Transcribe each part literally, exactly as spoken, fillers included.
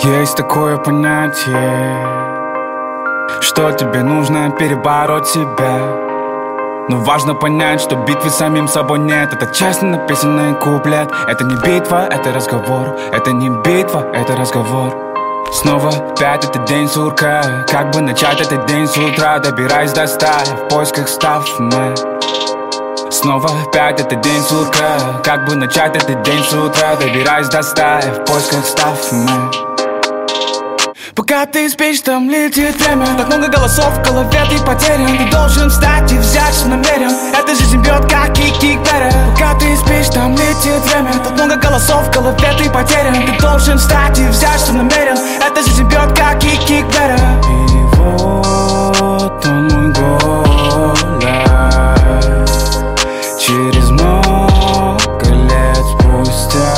Есть такое понятие, что тебе нужно перебороть себя. Но важно понять, что битвы с самим собой нет. Это честно написанный куплет. Это не битва, это разговор. Это не битва, это разговор. Снова опять этот день сурка. Как бы начать этот день с утра, добираясь до ста, в поисках став мы. Снова опять этот день сурка. Как бы начать этот день с утра, добираясь до ста, в поисках став мы. Пока ты спишь, там летит время. Так много голосов в голове, ты потерян. Ты должен встать и взять, что намерен. Эта жизнь бьет, как кик-кик-бэра. Пока ты спишь, там летит время. Так много голосов в голове, ты потерян. Ты должен встать и взять, что намерен. Эта жизнь бьет, как кик-кик-бэра. И вот он мой голос. Через много лет спустя.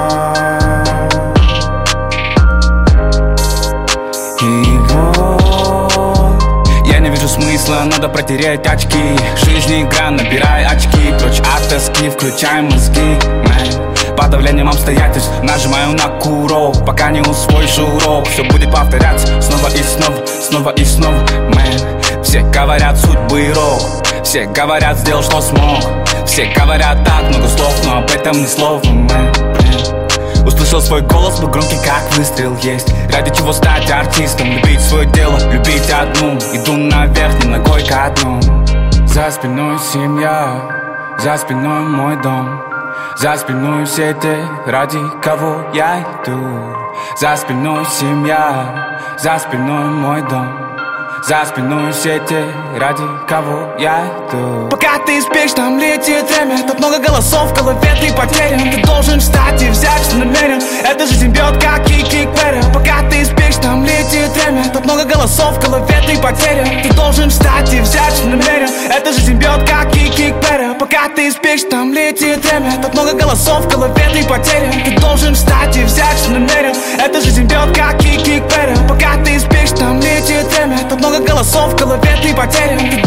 И вот я не вижу смысла, надо протереть очки. Жизнь игра, набирай очки. Прочь от тоски, включай мозги, man. Под давлением обстоятельств нажимаю на курок. Пока не усвоишь урок, все будет повторяться снова и снова, снова и снова, man. Все говорят судьбы рок. Все говорят, сделал, что смог. Все говорят так много слов, но об этом ни слова, man. Услышал свой голос, был громкий, как выстрел. Есть ради чего стать артистом. Любить свое дело, любить одну. Иду наверх, не ногой ко дну. За спиной семья, за спиной мой дом. За спиной все те, ради кого я иду. За спиной семья, за спиной мой дом. За спиной все те, ради кого я иду. Пока ты спишь, там летит время. Так много голосов в голове, ты потерян. Ты должен встать и взять, что намерен. Эта жизнь бьет, как кик-кик-бэра. Пока ты спишь, там летит время. Так много голосов в голове, ты потерян. Ты должен встать и взять, что намерен. Эта жизнь бьет, как кик-кик-бэра. Пока ты спишь, там летит время. Так много голосов в голове, ты потерян. Ты должен встать и взять, что намерен. Эта жизнь бьет, как кик-кик-бэра. Пока ты спишь, там летит время. Так много голосов в голове, ты потерян. Ты